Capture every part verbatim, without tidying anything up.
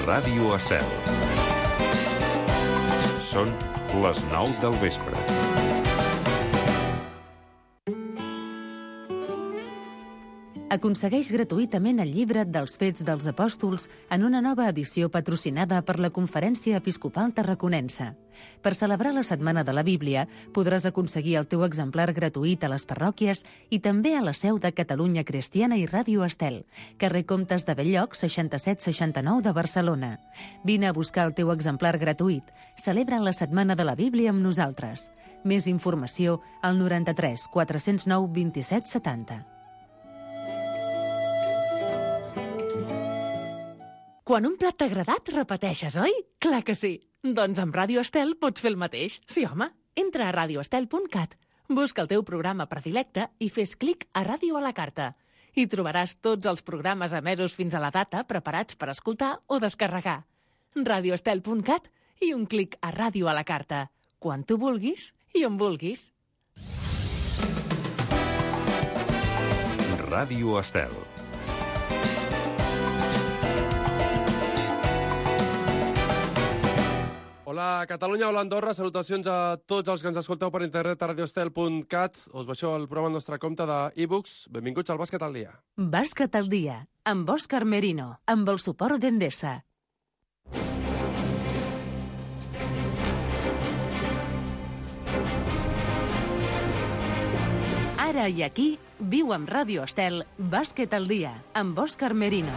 Ràdio Estel. Són les nou del vespre. Aconsegueix gratuïtament el llibre dels Fets dels Apòstols en una nova edició patrocinada per la Conferència Episcopal Tarraconense. Per celebrar la Setmana de la Bíblia, podràs aconseguir el teu exemplar gratuït a les parròquies i també a la seu de Catalunya Cristiana i Ràdio Estel, carrer Comtes de Bell-lloc, seixanta-set seixanta-nou de Barcelona. Vine a buscar el teu exemplar gratuït. Celebra la Setmana de la Bíblia amb nosaltres. Més informació al noranta-tres quatre-cents nou vint-i-set setanta. Quan un plat t'ha agradat, repeteixes, oi? Clar que sí. Doncs amb Ràdio Estel pots fer el mateix. Sí, home. Entra a radio estel punt cat, busca el teu programa predilecte i fes clic a Ràdio a la carta. Hi trobaràs tots els programes emesos fins a la data preparats per escoltar o descarregar. radio estel punt cat i un clic a Ràdio a la carta. Quan tu vulguis i on vulguis. Ràdio Estel. Hola, Catalunya, hola, Andorra. Salutacions a tots els que ens escolteu per internet a radio estel punt cat. Us baixeu el programa al nostre compte d'e-books. Benvinguts al Bàsquet al dia. Bàsquet al dia, amb Òscar Merino, amb el suport d'Endesa. Ara i aquí, viu amb Ràdio Estel, Bàsquet al dia, amb Òscar Merino.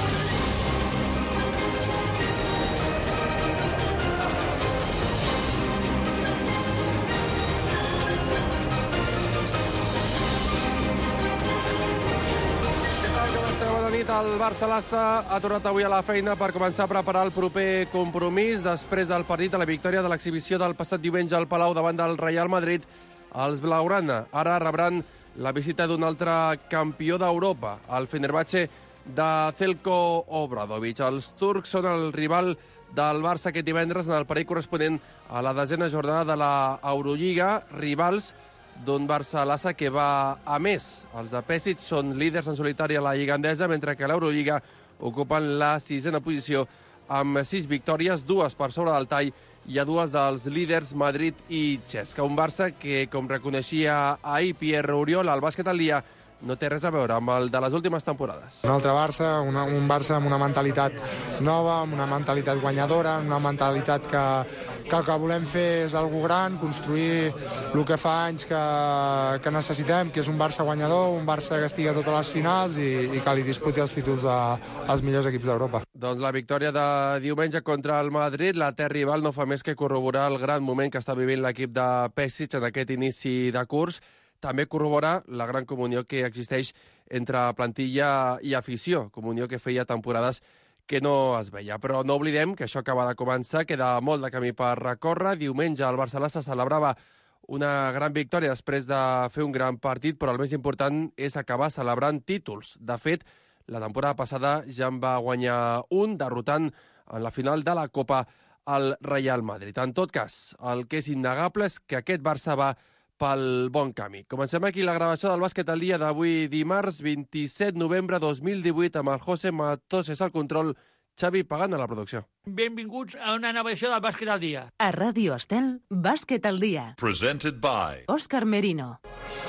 El Barça-Lassa ha tornat avui a la feina per començar a preparar el proper compromís. Després del partit de la victòria de l'exhibició del passat diumenge al Palau davant del Real Madrid, els blaugrana ara rebran la visita d'un altre campió d'Europa, el Fenerbahçe de Zeljko Obradović. Els turcs són el rival del Barça aquest divendres en el parell corresponent a la desena jornada de l'Eurolliga, rivals d'un Barça-Lassa que va a més. Els de Pesic són líders en solitari a la Lliga Endesa, mentre que a l'Eurolliga ocupen la sisena posició amb sis victòries, dues per sobre del tall i a dues dels líders Madrid i Cesca. Un Barça que, com reconeixia ahir Pierre Oriol, al Bàsquet al dia, no té res a veure amb el de les últimes temporades. Un altre Barça, una, un Barça amb una mentalitat nova, amb una mentalitat guanyadora, una mentalitat que, que el que volem fer és algo gran, construir el que fa anys que, que necessitem, que és un Barça guanyador, un Barça que estigui a totes les finals i, i que li disputi els títols a, als millors equips d'Europa. Doncs la victòria de diumenge contra el Madrid, la terra rival, no fa més que corroborar el gran moment que està vivint l'equip de Pesic en aquest inici de curs. També corrobora la gran comunió que existeix entre plantilla i afició, comunió que feia temporades que no es veia. Però no oblidem que això acaba de començar, queda molt de camí per recórrer. Diumenge el Barça-Lassa celebrava una gran victòria després de fer un gran partit, però el més important és acabar celebrant títols. De fet, la temporada passada ja en va guanyar un, derrotant en la final de la Copa al Real Madrid. En tot cas, el que és innegable és que aquest Barça va pel bon camí. Comencem aquí la gravació del Bàsquet al dia d'avui dimarts vint-i-set de novembre de dos mil divuit amb el José Matoses al control, Xavi Pagant a la producció. Benvinguts a una nova edició del Bàsquet al dia. A Ràdio Estel, Bàsquet al dia. Presented by Òscar Merino.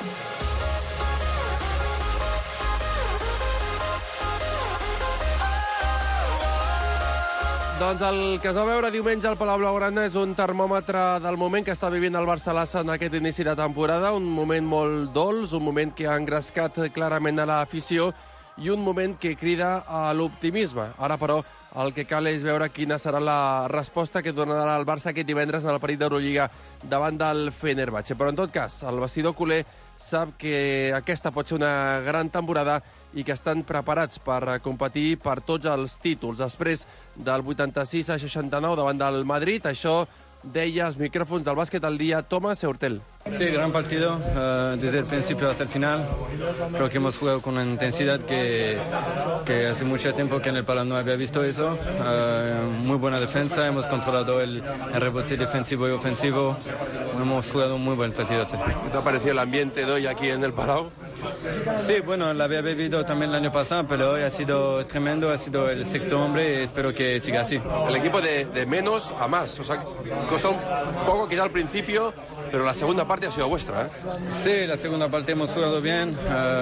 Doncs el que es va veure diumenge al Palau Blaugrana és un termòmetre del moment que està vivint el Barça-Lassa en aquest inici de temporada, un moment molt dolç, un moment que ha engrescat clarament a l'afició i un moment que crida a l'optimisme. Ara, però, el que cal és veure quina serà la resposta que donarà el Barça aquest divendres en el partit d'Eurolliga davant del Fenerbahçe. Però, en tot cas, el vestidor culer sap que aquesta pot ser una gran temporada i que estan preparats per competir per tots els títols. Després del vuitanta-sis a seixanta-nou davant del Madrid, això deia als micrófonos del Bàsquet al día Tomás Eurtel. Sí, gran partido, uh, desde el principio hasta el final. Creo que hemos jugado con una intensidad que, que hace mucho tiempo que en el Palau no había visto eso. Uh, muy buena defensa, hemos controlado el, el rebote defensivo y ofensivo. Hemos jugado un muy buen partido. Sí. ¿Qué te ha parecido el ambiente de hoy aquí en el Palau? Sí, bueno, la había vivido también el año pasado, pero hoy ha sido tremendo, ha sido el sexto hombre y espero que siga así. El equipo de, de menos a más, o sea, costó un poco quizá al principio, pero la segunda parte ha sido vuestra, ¿eh? Sí, la segunda parte hemos jugado bien,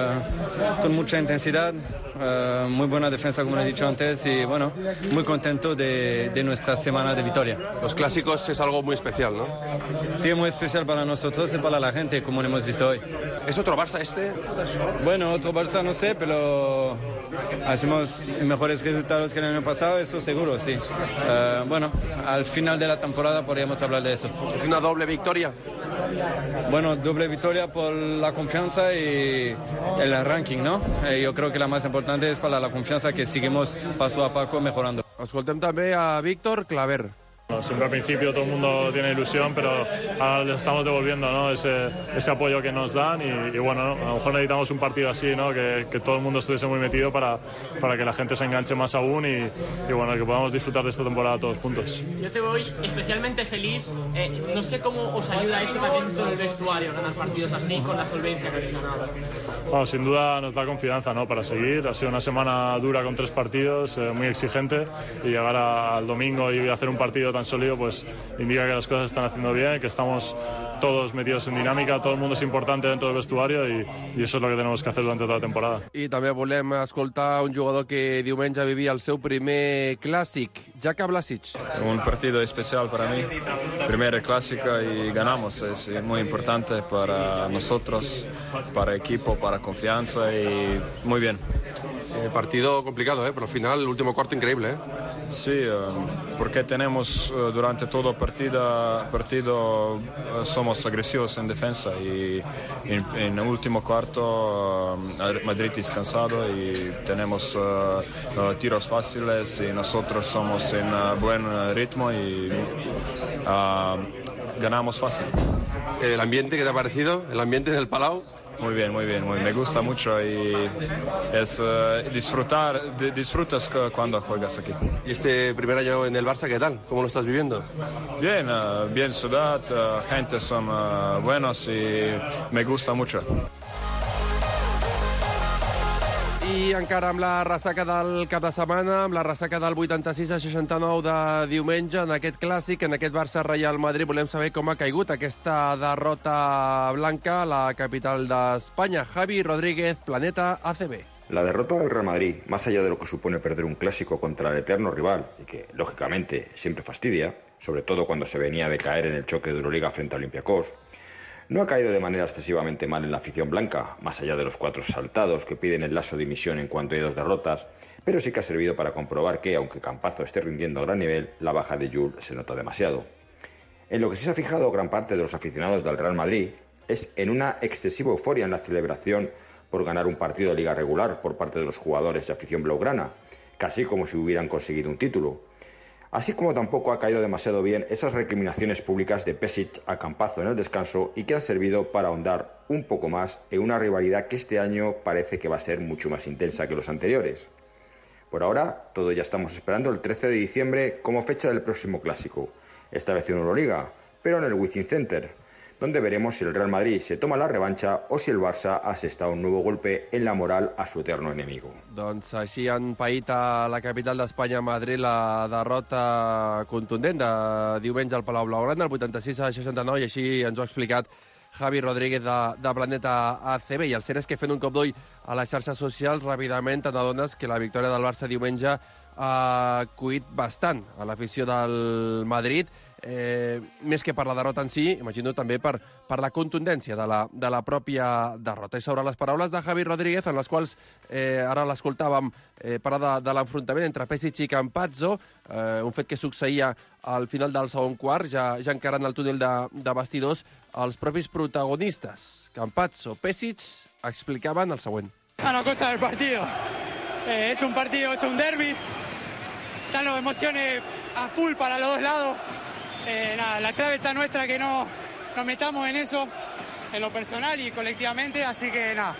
uh, con mucha intensidad, uh, muy buena defensa como he dicho antes y bueno, muy contento de, de nuestra semana de victoria. Los clásicos es algo muy especial, ¿no? Sí, muy especial para nosotros y para la gente, como lo hemos visto hoy. ¿Es otro Barça este? Bueno, otro Barça no sé, pero hacemos mejores resultados que el año pasado, eso seguro, sí. Uh, bueno, al final de la temporada podríamos hablar de eso. ¿Es una doble victoria? Bueno, doble victoria por la confianza y el ranking, ¿no? Eh, yo creo que la más importante es para la confianza que seguimos paso a paso mejorando. Escoltem també a Víctor Claver. Bueno, siempre al principio todo el mundo tiene ilusión, pero ahora les estamos devolviendo, ¿no? ese, ese apoyo que nos dan y, y bueno, ¿no? A lo mejor necesitamos un partido así, ¿no? que, que todo el mundo estuviese muy metido para, para que la gente se enganche más aún y, y bueno, que podamos disfrutar de esta temporada todos juntos. Yo te voy especialmente feliz, eh, no sé cómo os ayuda esto también en el vestuario, ganar partidos así con la solvencia que habéis ganado. Bueno, sin duda nos da confianza, ¿no? Para seguir. Ha sido una semana dura con tres partidos, eh, muy exigente, y llegar a, al domingo y hacer un partido tan sólido pues indica que las cosas se están haciendo bien, que estamos todos metidos en dinámica, todo el mundo es importante dentro del vestuario y, y eso es lo que tenemos que hacer durante toda la temporada. I també volem escoltar un jugador que diumenge vivia el seu primer clàssic, Jaka Blasic. Un partido especial para mí, primera clásica y ganamos, es muy importante para nosotros, para equipo, para confianza y muy bien. Eh, partido complicado, ¿eh? Pero al final el último cuarto increíble, ¿eh? Sí, porque tenemos durante todo partido, partido somos agresivos en defensa y en, en el último cuarto Madrid es cansado y tenemos uh, uh, tiros fáciles y nosotros somos en uh, buen ritmo y uh, ganamos fácil. ¿El ambiente qué te ha parecido? ¿El ambiente del Palau? Muy bien, muy bien, muy, me gusta mucho y es uh, disfrutar, de, disfrutas cuando juegas aquí. ¿Y este primer año en el Barça qué tal? ¿Cómo lo estás viviendo? Bien, uh, bien ciudad, uh, gente son uh, buenos y me gusta mucho. I encara amb la ressaca del cap de setmana, amb la ressaca del vuitanta-sis a seixanta-nou de diumenge, en aquest clàssic, en aquest Barça-Real Madrid, volem saber com ha caigut aquesta derrota blanca a la capital d'Espanya. Javi Rodríguez, Planeta A C B. La derrota del Real Madrid, más allá de lo que supone perder un clásico contra el eterno rival, y que, lógicamente, siempre fastidia, sobre todo cuando se venía de caer en el choque de Euroliga frente a Olympiacos, no ha caído de manera excesivamente mal en la afición blanca, más allá de los cuatro saltados que piden el lazo de dimisión en cuanto hay dos derrotas, pero sí que ha servido para comprobar que, aunque Campazzo esté rindiendo a gran nivel, la baja de Jules se nota demasiado. En lo que sí se ha fijado gran parte de los aficionados del Real Madrid es en una excesiva euforia en la celebración por ganar un partido de liga regular por parte de los jugadores de afición blaugrana, casi como si hubieran conseguido un título. Así como tampoco ha caído demasiado bien esas recriminaciones públicas de Pesic a Campazzo en el descanso y que han servido para ahondar un poco más en una rivalidad que este año parece que va a ser mucho más intensa que los anteriores. Por ahora, todos ya estamos esperando el trece de diciembre como fecha del próximo clásico, esta vez en Euroliga, pero en el Wizzing Center, donde veremos si el Real Madrid se toma la revancha o si el Barça asesta un nuevo golpe en la moral a su eterno enemigo. Doncs així han paït a la capital d'Espanya, Madrid, la derrota contundent de diumenge al Palau Blaugrana, el vuitanta-sis a seixanta-nou, i així ens ho ha explicat Javi Rodríguez de, de Planeta A C B. I el cert és que fent un cop d'ull a les xarxes socials, ràpidament t'adones que la victòria del Barça diumenge ha cuit bastant a l'afició del Madrid, eh, més que per la derrota en si, imagino també per, per la contundència de la, de la pròpia derrota. I sobre les paraules de Javi Rodríguez, en les quals eh, ara l'escoltàvem eh, parlar de, de l'enfrontament entre Pesic i Campazzo, eh, un fet que succeïa al final del segon quart, ja, ja encarant el túnel de, de vestidors, els propis protagonistes, Campazzo, Pesic, explicaven el següent. Bueno, cosa del partido. Eh, es un partido, es un derbi. Están las emociones a full para los dos lados. Eh, nada, la clave está nuestra, que no nos metamos en eso, en lo personal y colectivamente, así que nada,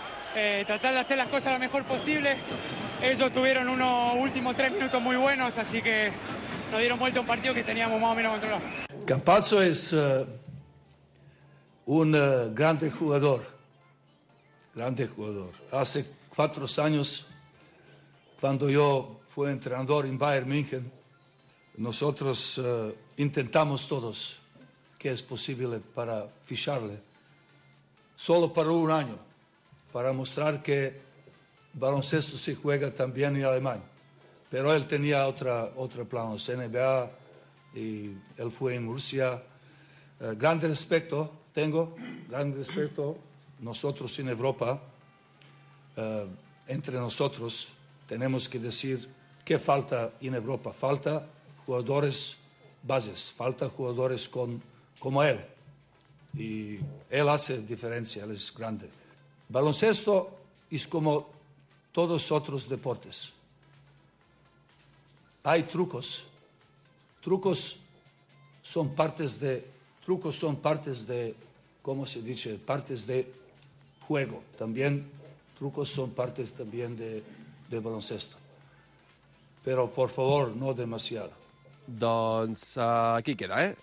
eh, tratar de hacer las cosas lo mejor posible. Ellos tuvieron unos últimos tres minutos muy buenos, así que nos dieron vuelta a un partido que teníamos más o menos controlado. Campazzo es uh, un uh, grande jugador, grande jugador. Hace cuatro años, cuando yo fui entrenador en Bayern München, nosotros uh, intentamos todos que es posible para ficharle, solo para un año, para mostrar que baloncesto se juega también en Alemania. Pero él tenía otra, otro plan, N B A, y él fue en Rusia. Uh, grande respeto tengo, grande respeto. Nosotros en Europa, uh, entre nosotros, tenemos que decir qué falta en Europa. Falta jugadores bases, falta jugadores con, como él. Y él hace diferencia, él es grande. Baloncesto es como todos otros deportes. Hay trucos. Trucos son partes de, trucos son partes de, ¿cómo se dice? Partes de juego. También trucos son partes también de, de baloncesto. Però, por favor, no demasiado. Doncs uh, aquí queda, eh?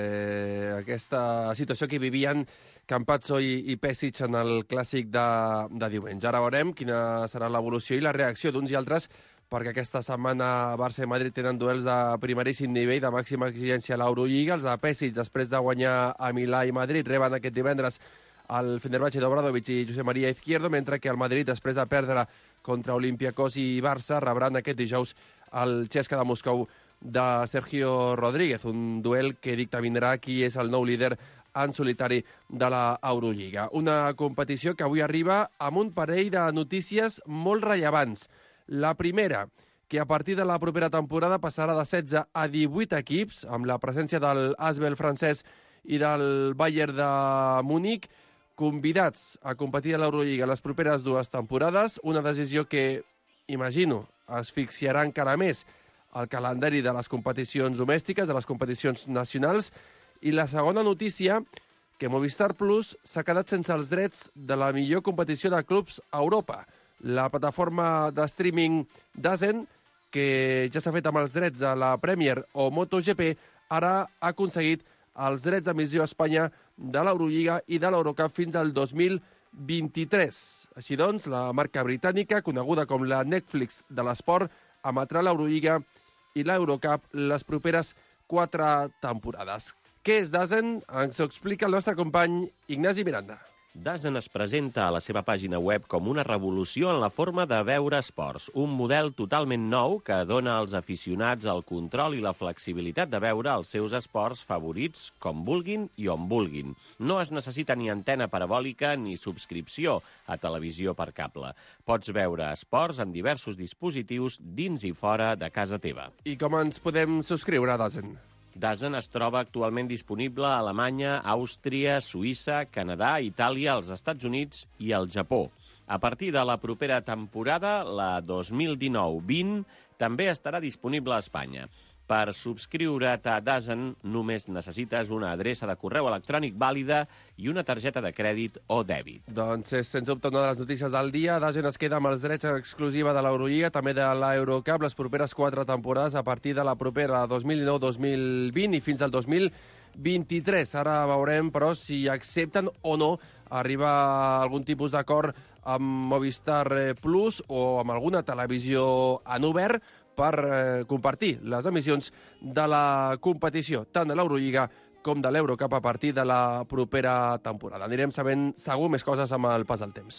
eh? Aquesta situació que vivien Campazzo i, i Pesic en el clàssic de, de diumenge. Ara veurem quina serà l'evolució i la reacció d'uns i altres, perquè aquesta setmana Barça i Madrid tenen duels de primeríssim nivell, de màxima exigència a l'Eurolliga. Els de Pesic, després de guanyar a Milà i Madrid, reben aquest divendres el Fenerbahçe d'Obradovic i Josep Maria Izquierdo, mentre que el Madrid, després de perdre contra Olympiacos i Barça, rebran aquest dijous el Chesca de Moscou de Sergio Rodríguez, un duel que dictaminarà qui és el nou líder en solitari de la Eurolliga. Una competició que avui arriba amb un parell de notícies molt rellevants. La primera, que a partir de la propera temporada passarà de setze a divuit equips, amb la presència del Asvel francès i del Bayern de Múnich, convidats a competir a l'Eurolliga les properes dues temporades, una decisió que, imagino, asfixiarà encara més el calendari de les competicions domèstiques, de les competicions nacionals. I la segona notícia, que Movistar Plus s'ha quedat sense els drets de la millor competició de clubs a Europa. La plataforma de streaming DAZN, que ja s'ha fet amb els drets de la Premier o MotoGP, ara ha aconseguit els drets d'emissió a Espanya de l'Eurolliga i de l'Eurocup fins al dos mil vint-i-tres. Així doncs, la marca britànica, coneguda com la Netflix de l'esport, emetrà l'Eurolliga i l'Eurocup les properes quatre temporades. Què és DAZN? Ens ho explica el nostre company Ignasi Miranda. DAZN es presenta a la seva pàgina web com una revolució en la forma de veure esports, un model totalment nou que dona als aficionats el control i la flexibilitat de veure els seus esports favorits com vulguin i on vulguin. No es necessita ni antena parabòlica ni subscripció a televisió per cable. Pots veure esports en diversos dispositius dins i fora de casa teva. I com ens podem subscriure a DAZN? DAZN es troba actualment disponible a Alemanya, Àustria, Suïssa, Canadà, Itàlia, els Estats Units i el Japó. A partir de la propera temporada, la dos mil dinou vint, també estarà disponible a Espanya. Per subscriure't a DAZN només necessites una adreça de correu electrònic vàlida i una targeta de crèdit o dèbit. Doncs és, sens dubte, una de les notícies del dia. DAZN es queda amb els drets en exclusiva de l'Eurolliga, també de l'Eurocup, les properes quatre temporades a partir de la propera dos mil dinou dos mil vint i fins al dos mil vint-i-tres. Ara veurem, però, si accepten o no arribar a algun tipus d'acord amb Movistar Plus o amb alguna televisió en obert per eh, compartir les emissions de la competició, tant de l'Eurolliga com de l'Eurocup a partir de la propera temporada. Anirem sabent segur més coses amb el pas del temps.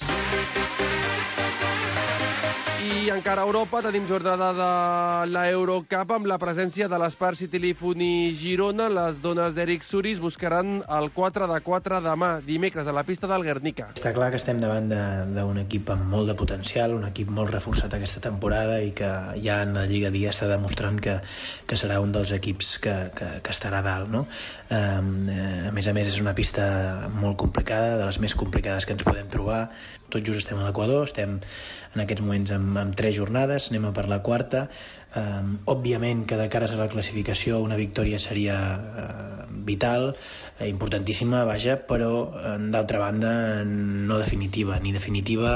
I encara a Europa tenim jornada de l'Eurocup amb la presència de l'Spar City Lifuni Girona. Les dones d'Eric Suris buscaran el quatre de quatre demà, dimecres, a la pista del Guernica. Està clar que estem davant d'un equip amb molt de potencial, un equip molt reforçat aquesta temporada i que ja en la Lliga Dia està demostrant que, que serà un dels equips que, que, que estarà a dalt, no? Eh, a més a més, és una pista molt complicada, de les més complicades que ens podem trobar. Tot just estem a l'Equador, estem en aquests moments amb, amb tres jornades, anem a per la quarta. Um, òbviament que de cares a la classificació una victòria seria uh, vital, eh, importantíssima, vaja, però uh, d'altra banda no definitiva, ni definitiva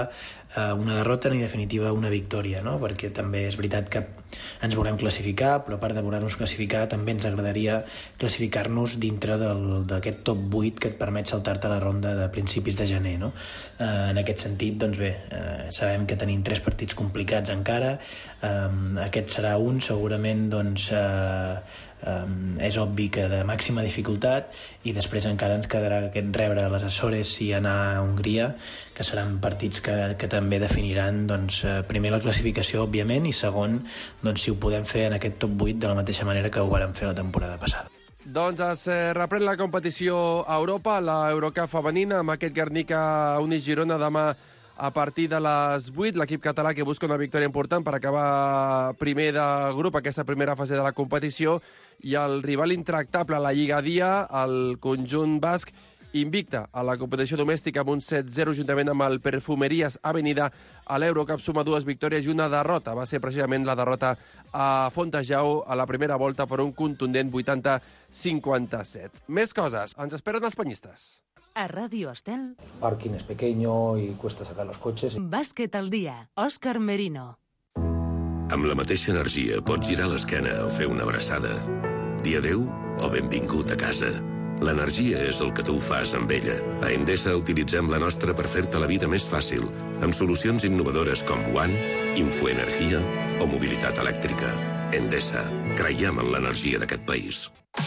uh, una derrota ni, en definitiva, una victòria, no? Perquè també és veritat que ens volem classificar, però a part de voler-nos classificar també ens agradaria classificar-nos dintre d'aquest top vuit que et permet saltar-te la ronda de principis de gener, no? Uh, en aquest sentit, doncs bé, uh, sabem que tenim tres partits complicats encara, um, aquest serà un, segurament, doncs, uh, um, és obvi que de màxima dificultat, i després encara ens quedarà aquest rebre les Açores i anar a Hongria, que seran partits que, que també definiran, doncs, uh, primer la classificació, òbviament, i segon, doncs, si ho podem fer en aquest top vuit de la mateixa manera que ho vàrem fer la temporada passada. Doncs es eh, reprèn la competició a Europa, la Eurocup femenina, amb aquest Guernica Unix Girona demà a partir de les vuit. L'equip català que busca una victòria important per acabar primer de grup aquesta primera fase de la competició, i el rival intractable a la Lliga Dia, el conjunt basc, invicta a la competició domèstica amb un set zero juntament amb el Perfumerías Avenida. A l'Eurocup suma dues victòries i una derrota. Va ser precisament la derrota a Fontejau a la primera volta per un contundent vuitanta cinquanta-set. Més coses. Ens esperen els penyistes. A Radio Estel. Parking es pequeño y cuesta sacar los coches. Bàsquet al dia. Òscar Merino. Amb la mateixa energia pots girar l'esquena o fer una abraçada. Dir adéu o benvingut a casa. L'energia és el que tu fas amb ella. A Endesa utilitzem la nostra per fer-te la vida més fàcil, amb solucions innovadores com One, Infoenergia o mobilitat elèctrica. Endesa. Creiem en l'energia d'aquest país.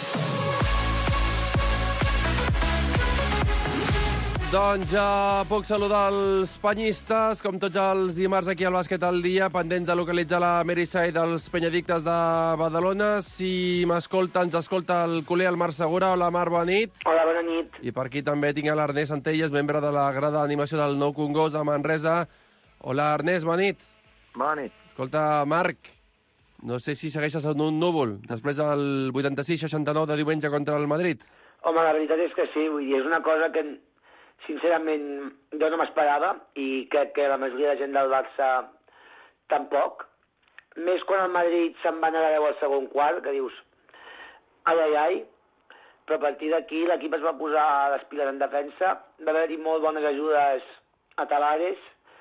Doncs ja puc saludar els penyistes, com tots els dimarts aquí al Bàsquet al dia, pendents de localitzar la Meriside dels Penyedictes de Badalona. Si m'escolta, ens escolta el culer, el Marc Segura. Hola, Marc, bona nit. Hola, bona nit. I per aquí també tinc l'Ernest Antelles, membre de la grada d'animació del Nou Congost a Manresa. Hola, Ernest, bona nit. Bona nit. Escolta, Marc, no sé si segueixes en un núvol després del vuitanta-sis seixanta-nou de diumenge contra el Madrid. Home, la veritat és que sí, vull dir, és una cosa que sincerament jo no m'esperava, i crec que la majoria de gent del Barça tampoc. Més quan el Madrid se'n va anar a deu al segon quart, que dius ai, ai, ai, però a partir d'aquí l'equip es va posar les piles en defensa, va haver-hi molt bones ajudes a Tavares,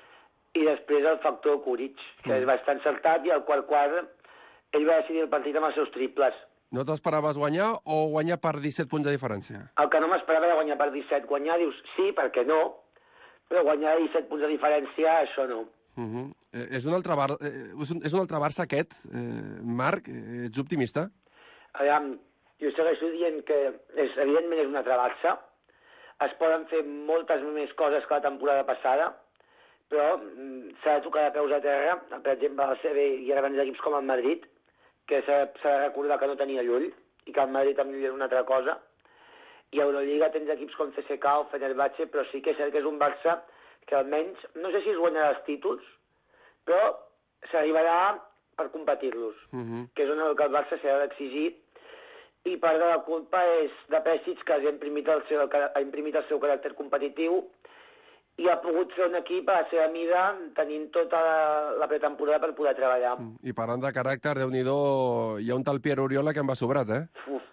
i després el factor Kuric, que mm. va estar encertat, i al quart quart ell va decidir el partit amb els seus triples. No t'esperaves guanyar o guanyar per disset punts de diferència? El que no m'esperava era guanyar per disset. Guanyar, dius, sí, perquè no, però guanyar disset punts de diferència, això no. Uh -huh. eh, és, un altre bar... eh, és, un, és un altre Barça aquest, eh, Marc? Eh, ets optimista? Aviam, jo segueixo dient que és, evidentment és un altre Barça. Es poden fer moltes més coses que la temporada passada, però s'ha de tocar de peus a terra. Per exemple, al C B hi ha grans equips com el Madrid, que s'ha de recordar que no tenia Llull, i que el Madrid amb Llull és una altra cosa. I a Euroliga tens equips com C S K o Fenerbahçe, però sí que és cert que és un Barça que almenys, no sé si es guanyarà els títols, però s'arribarà per competir-los, uh -huh. que és on el que el Barça s'ha d'exigir, i part de la culpa és de Pesic, que ha imprimit el seu, ha imprimit el seu caràcter competitiu, i ha pogut fer un equip a la seva mida, tenint tota la, la pretemporada per poder treballar. I parlant de caràcter, Déu-n'hi-do, hi ha un tal Pierre Oriola que em va sobrat, eh? Uf,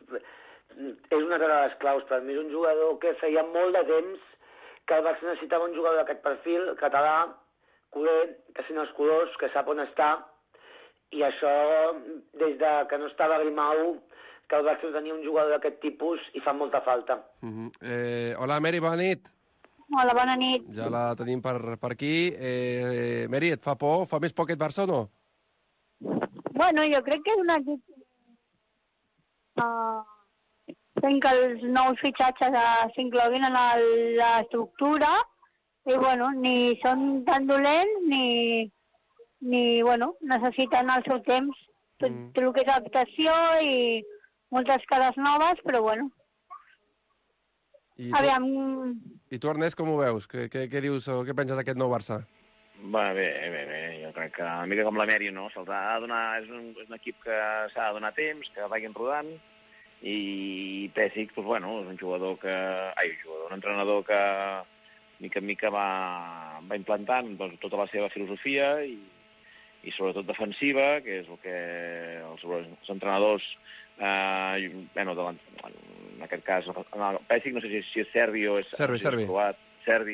és una de les claus. Per mi és un jugador que feia molt de temps que el Barça necessitava un jugador d'aquest perfil, català, culer, que sent els colors, que sap on està, i això, des de que no estava Grimau, que el Barça tenia un jugador d'aquest tipus, i fa molta falta. Uh -huh. eh, hola, Meri, bona nit. Hola, bona nit. Ja la tenim per, per aquí. Eh, Meri, et fa por? Fa més por aquest Barça o no? Bueno, jo crec que és un equip uh, fent que els nous fitxatges uh, s'incloguin en l'estructura, i bueno, ni són tan dolents ni, ni bueno, necessiten el seu temps, tot, mm. tot el que és adaptació i moltes cares noves, però bueno. I tu, Aviam... I tu, Ernest, com ho veus? Què, què, què dius o què penses d'aquest nou Barça? Va, bé, bé, bé. Jo crec que una mica com la Mèrio, no? Se'ls ha de donar... És un, és un equip que s'ha de donar temps, que vagin rodant, i Pesic, doncs, bueno, és un jugador que... Ai, un jugador, un entrenador que mica en mica va, va implantant doncs, tota la seva filosofia i, i sobretot defensiva, que és el que els, els entrenadors, eh, bueno, de en aquest cas, en el Pesic, no sé si, si és serbi o és... Serbi, serbi. Serbi,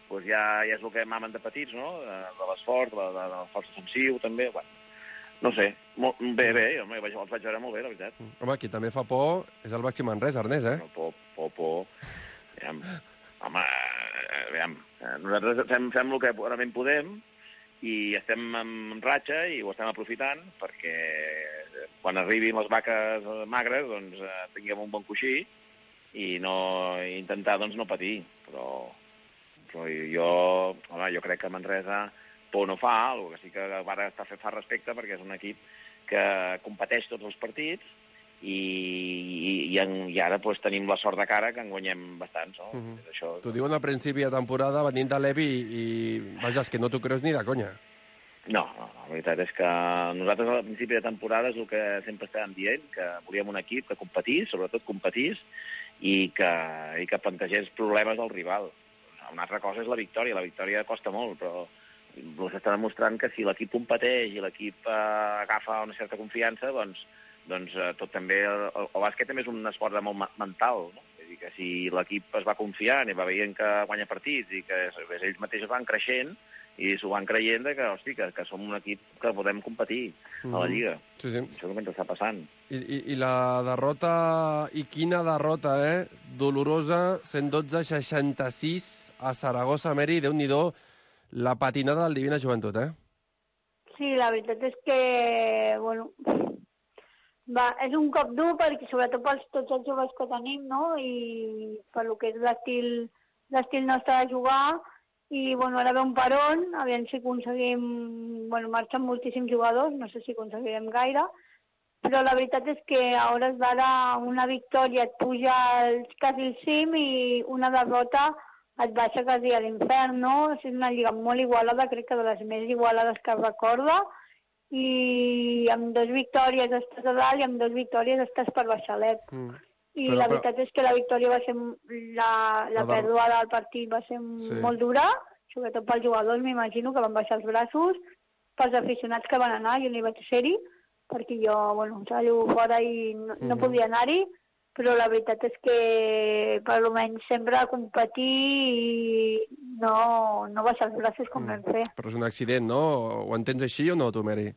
doncs ja, ja és el que mamen de petits, no? De, de l'esforç, de, de, de l'esforç defensiu, també, bueno. No sé, molt, bé, bé, home, els vaig veure molt bé, la veritat. Home, qui també fa por és el Baxi Manresa, Ernest, eh? No, por, por, por. Aviam, home, aviam, nosaltres fem, fem el que realment podem i estem en ratxa i ho estem aprofitant perquè quan arribin les vaques magres doncs tinguem un bon coixí i no intentar doncs no patir. Però, però jo, home, jo crec que Manresa por no fa, el que sí que ara està fa respecte perquè és un equip que competeix tots els partits i, i, i, en, i ara pues, tenim la sort de cara que en guanyem bastants. No? Uh-huh. És això. T'ho diuen a principi de temporada venint de l'Evi i, i vaja, és que no t'ho creus ni de conya. No, no, la veritat és que nosaltres al principi de temporada és el que sempre estàvem dient, que volíem un equip que competís, sobretot competís, i que, i que plantegés problemes al rival. Una altra cosa és la victòria, la victòria costa molt, però s'està demostrant que si l'equip competeix i l'equip eh, agafa una certa confiança, doncs, doncs eh, tot també... El, el bàsquet també és un esport de molt mental, no? És a dir, que si l'equip es va confiant i va veient que guanya partits i que ells mateixos van creixent i s'ho van creient que, hosti, que, que som un equip que podem competir a la Lliga. Sí, sí. Això és el que ens està passant. I, i, I la derrota... I quina derrota, eh? Dolorosa, cent dotze a seixanta-sis a Saragossa, Meri, Déu-n'hi-do, la patinada del Divina Joventut, eh? Sí, la veritat és que, bueno, va, és un cop dur, perquè sobretot per tots els joves que tenim, no?, i per lo que és l'estil l'estil nostre de jugar, i, bueno, ara ve un peron, aviam si aconseguim, bueno, marxen moltíssims jugadors, no sé si aconseguirem gaire, però la veritat és que a hores d'ara una victòria et puja quasi al cim i una derrota et baixa quasi a l'infern, no? És una lliga molt igualada, crec que de les més igualades que es recorda, i amb dues victòries estàs a dalt i amb dues victòries estàs per baixalet. Mm. I però, la veritat però... és que la victòria va ser... La, la, la pèrdua del partit va ser sí. molt dura, sobretot pels jugadors, m'imagino, que van baixar els braços, pels aficionats que van anar, jo no hi vaig ser-hi, perquè jo, bueno, treballo fora i no, mm. no podia anar-hi, però la veritat és que per almenys sempre competir i no, no baixar els braços com mm. vam fer. Però és un accident, no? Ho entens així o no, tu, Meri?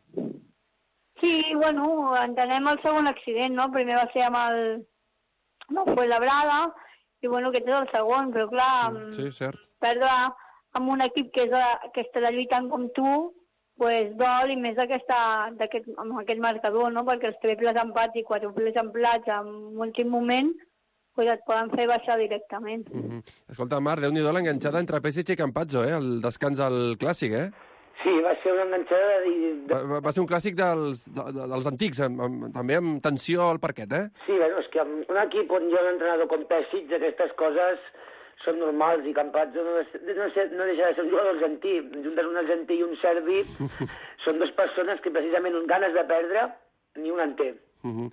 Sí, bueno, entenem el segon accident, no? Primer va ser amb el... No, Fuenlabrada, i bueno, aquest és el segon, però clar... Mm. Sí, cert. Perdre amb un equip que, és a, que estarà lluitant com tu, pues dol, i més d'aquest, amb aquest marcador, no? Perquè els triples empats i quadruples empats en un últim moment pues et poden fer baixar directament. Mm -hmm. Escolta, Marc, Déu-n'hi-do l'enganxada entre Pesic i Campazzo, eh? El descans del clàssic, eh? Sí, va ser una enganxada... De... Va, va ser un clàssic dels, de, dels antics, amb, amb, també amb tensió al parquet, eh? Sí, bueno, és que amb un equip on hi ha un entrenador com Pesic, aquestes coses són normals, i Campazzo no, no, no deixa de ser un jugador argentí. Juntes un argentí i un serbi són dues persones que precisament un ganes de perdre ni un en té. Uh -huh.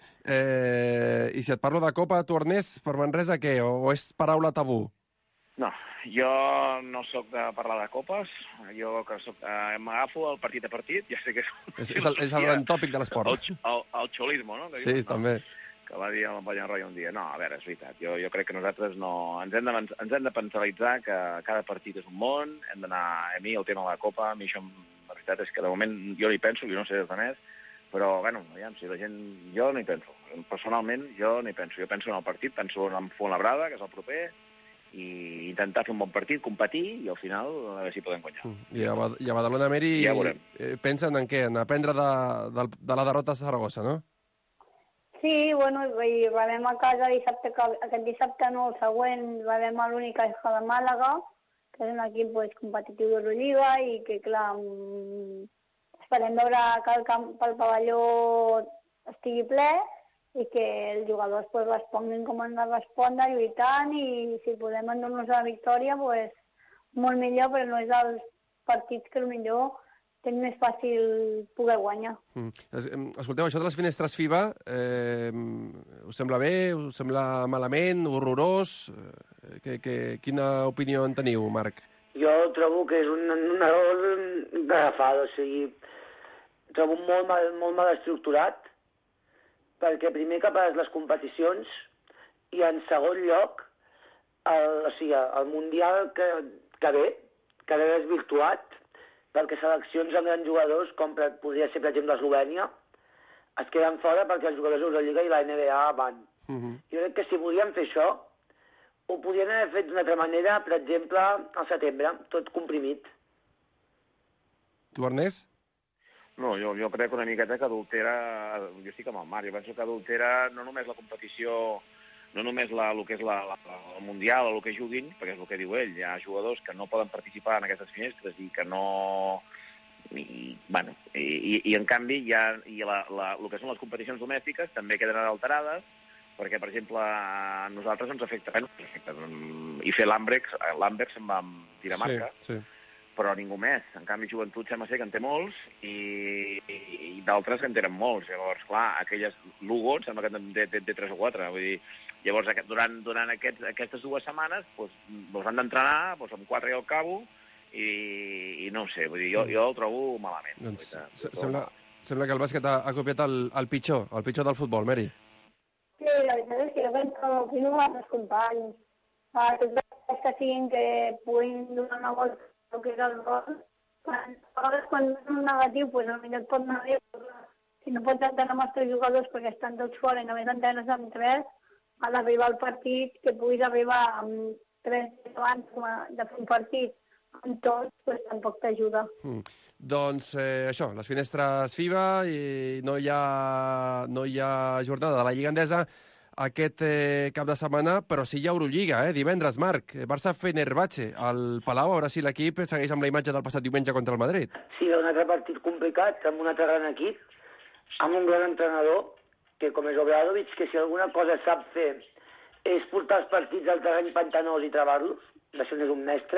eh, I si et parlo de Copa, tu, Ernest, per Manresa, què? O, o és paraula tabú? No, jo no sóc de parlar de copes, jo que soc, eh, m'agafo el partit a partit, ja sé que és... És, és, el, és el gran tòpic de l'esport. El, el, el xolismo, no? Que sí, diuen, també. No? Que va dir el Ballant Roy un dia. No, a veure, és veritat, jo, jo crec que nosaltres no... Ens hem, de, ens hem de pensalitzar que cada partit és un món, hem d'anar... A mi el tema de la Copa, a mi això, la veritat és que de moment jo no hi penso, jo no sé de més, però, bueno, ja, si la gent... Jo no hi penso. Personalment, jo no hi penso. Jo penso en el partit, penso en Fuenlabrada, que és el proper, i intentar fer un bon partit, competir, i al final a veure si podem guanyar. I a, I a Badalona, Meri, ja eh, pensen en què? En aprendre de, de, de la derrota a Saragossa, no? Sí, bueno, i rebem a casa dissabte, aquest dissabte no, el següent, rebem a l'única Hija de Màlaga, que és un equip pues, competitiu d'Eurolliga, i que, clar, esperem veure que el camp pel pavelló estigui ple, i que els jugadors pues, responguin com han de respondre, lluitant, i si podem endur-nos a la victòria, pues, molt millor, però no és els partits que potser és més fàcil poder guanyar. Mm. Escolteu, això de les finestres FIBA, eh, us sembla bé, us sembla malament, horrorós? Eh, que, que, quina opinió en teniu, Marc? Jo trobo que és un, un error garrafal, o sigui, trobo molt mal, molt mal estructurat, perquè primer que per les competicions i en segon lloc el, o sigui, el Mundial que, que ve, queda desvirtuat, perquè seleccions amb grans jugadors, com podria ser, per exemple, Eslovènia, es queden fora perquè els jugadors d'Eurolliga i la N B A van. Uh -huh. Jo crec que si volien fer això, ho podien haver fet d'una altra manera, per exemple, al setembre, tot comprimit. Tu, Ernest? No, jo, jo crec una miqueta que adultera... Jo estic amb el Marc, jo penso que adultera no només la competició, no només la, el que és la, la, el Mundial o el que juguin, perquè és el que diu ell, hi ha jugadors que no poden participar en aquestes finestres i que no... I, bueno, i, i en canvi hi ha, i la, la, el que són les competicions domèstiques també queden alterades, perquè, per exemple, a nosaltres ens afecta, bueno, ens afecta i fer l'Amberg, l'Amberg se'n va amb Dinamarca, sí, sí. Però ningú més. En canvi, Joventut sembla ser que en té molts i, i, i d'altres que en tenen molts. Llavors, clar, aquelles Lugo sembla que en té, té, té tres o quatre. Vull dir, llavors, durant, durant aquests, aquestes dues setmanes doncs, doncs han d'entrenar doncs, amb quatre i al cabo i, i no ho sé, vull dir, jo, jo el trobo malament. Doncs, sembla, sembla que el bàsquet ha, ha copiat el, el pitjor, el pitjor del futbol, Mary. Sí, la veritat és que jo penso que opino amb els companys. Uh, tots els que siguin que puguin donar una volta el que és el gol. Quan, a vegades quan és un negatiu, pues, potser et pot anar bé, però si no pots entrenar amb els teus jugadors perquè estan tots fora i només entrenes amb tres, a l'arribar al partit, que puguis arribar amb tres abans de fer un partit amb tots, pues, tampoc t'ajuda. Mm. Doncs eh, això, les finestres FIBA, i no hi ha, no hi ha jornada de la Lliga Endesa aquest eh, cap de setmana, però sí hi ha Eurolliga, eh? Divendres, Marc, Barça-Fenerbahçe, al Palau, a veure si l'equip segueix amb la imatge del passat diumenge contra el Madrid. Sí, un altre partit complicat, amb un altre gran equip, amb un gran entrenador, que com és Obradovic, que si alguna cosa sap fer és portar els partits al terreny pantanós i travar-los, això és un mestre.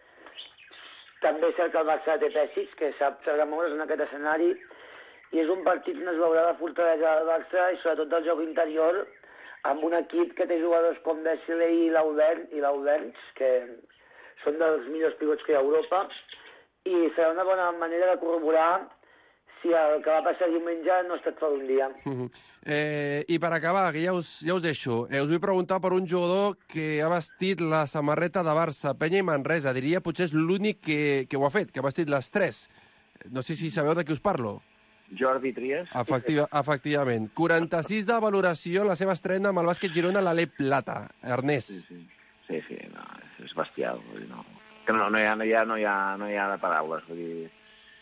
També és cert que el Barça té Pesic, que sap saber moure's en aquest escenari, i és un partit on es veurà la fortalesa del Barça i sobretot del joc interior, amb un equip que té jugadors com Vesely i l'Auverns, que són dels millors pivots que hi ha a Europa, i serà una bona manera de corroborar si el que va passar diumenge no ha estat fa un dia. Uh -huh. eh, I per acabar, que ja us, ja us deixo, eh, us vull preguntar per un jugador que ha vestit la samarreta de Barça, Penya i Manresa. Diria potser és l'únic que, que ho ha fet, que ha vestit les tres. No sé si sabeu de qui us parlo. Jordi Trias. Efectiva, efectivament. quaranta-sis de valoració en la seva estrena amb el bàsquet Girona, l'Ale Plata. Ernest. Sí, sí, sí, sí no, és bestial. Vull dir, no. Que no, no, hi ha, no, hi ha, no, hi ha, no hi ha de paraules. Vull dir,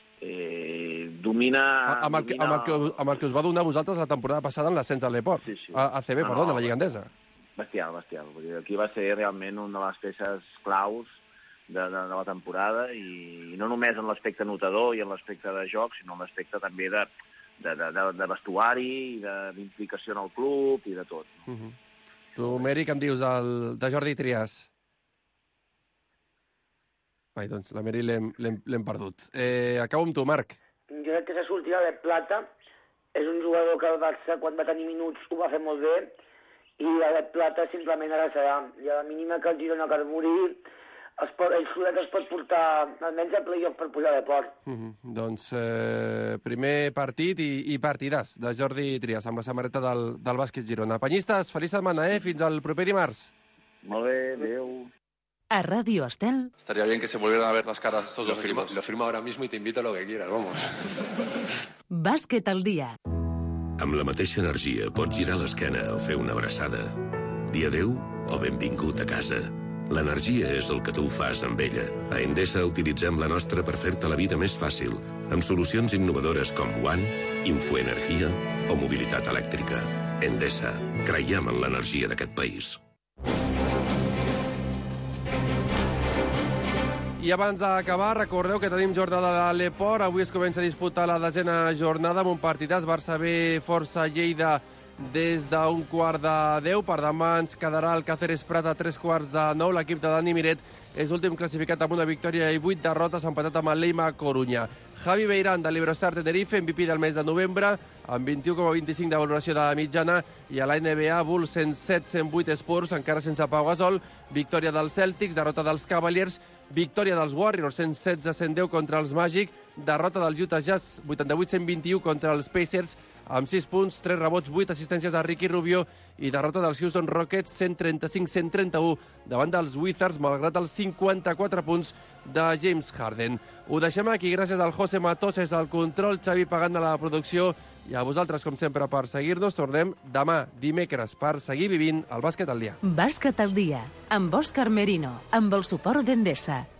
eh, domina... Amb el, domina... amb, el que, amb el que us va donar a vosaltres la temporada passada en l'ascens de l'Eport. Sí, sí. A, a C B, no, perdó, no, de la Lliga Endesa. Bestial, bestial. Vull dir, aquí va ser realment una de les peces claus de, de, de la temporada, i, i no només en l'aspecte notador i en l'aspecte de joc, sinó en l'aspecte també de, de, de, de, de vestuari, i d'implicació en el club i de tot. Uh -huh. Tu, Mary, què em dius del, de Jordi Trias? Ai, doncs, la Mary l'hem perdut. Eh, acabo amb tu, Marc. Jo crec que s'ha sortit a la Plata. És un jugador que el Barça, quan va tenir minuts, ho va fer molt bé, i a la Plata simplement ara serà. I a la mínima que el Girona carburi, es pot, el Solet es pot portar almenys a playoff per pujar a l'Eport. Uh -huh. Doncs eh, primer partit i, i partidàs de Jordi Trias amb la samarreta del, del bàsquet Girona. Penyistes, feliç setmana, eh? Fins al proper dimarts. Molt bé, adéu. A Radio Estel. Estaría bien que se volvieran a ver las caras estos lo dos firmo, equipos. Lo firmo ahora mismo y te invito a lo que quieras, vamos. Bàsquet al dia. Amb la mateixa energia pots girar l'esquena o fer una abraçada. Dir adéu o benvingut a casa. L'energia és el que tu fas amb ella. A Endesa utilitzem la nostra per fer-te la vida més fàcil, amb solucions innovadores com One, Infoenergia o mobilitat elèctrica. Endesa. Creiem en l'energia d'aquest país. I abans d'acabar, recordeu que tenim jornada a l'Eport. Avui es comença a disputar la desena jornada amb un partidàs. Barça B, Força Lleida, des d'un quart de deu. Per demà ens quedarà el Cáceres Prat a tres quarts de nou. L'equip de Dani Miret és l'últim classificat amb una victòria i vuit derrotes, empatat amb el Leima Corunya. Javi Beirán, de l'Iberostar Tenerife, M V P del mes de novembre, amb vint-i-u coma vint-i-cinc de valoració de mitjana, i a la N B A, Bulls cent set cent vuit Spurs, encara sense Pau Gasol, victòria dels Celtics, derrota dels Cavaliers, victòria dels Warriors cent setze a cent deu contra els Magic, derrota del Utah Jazz vuitanta-vuit a cent vint-i-u contra els Pacers, amb sis punts, tres rebots, vuit assistències de Ricky Rubio, i derrota dels Houston Rockets cent trenta-cinc a cent trenta-u davant dels Wizards, malgrat els cinquanta-quatre punts de James Harden. Ho deixem aquí, gràcies al José Matoses al control, Xavi Pagant a la producció, i a vosaltres, com sempre, per seguir-nos. Tornem demà, dimecres, per seguir vivint el bàsquet al dia. Bàsquet al dia, amb Òscar Merino, amb el suport d'Endesa.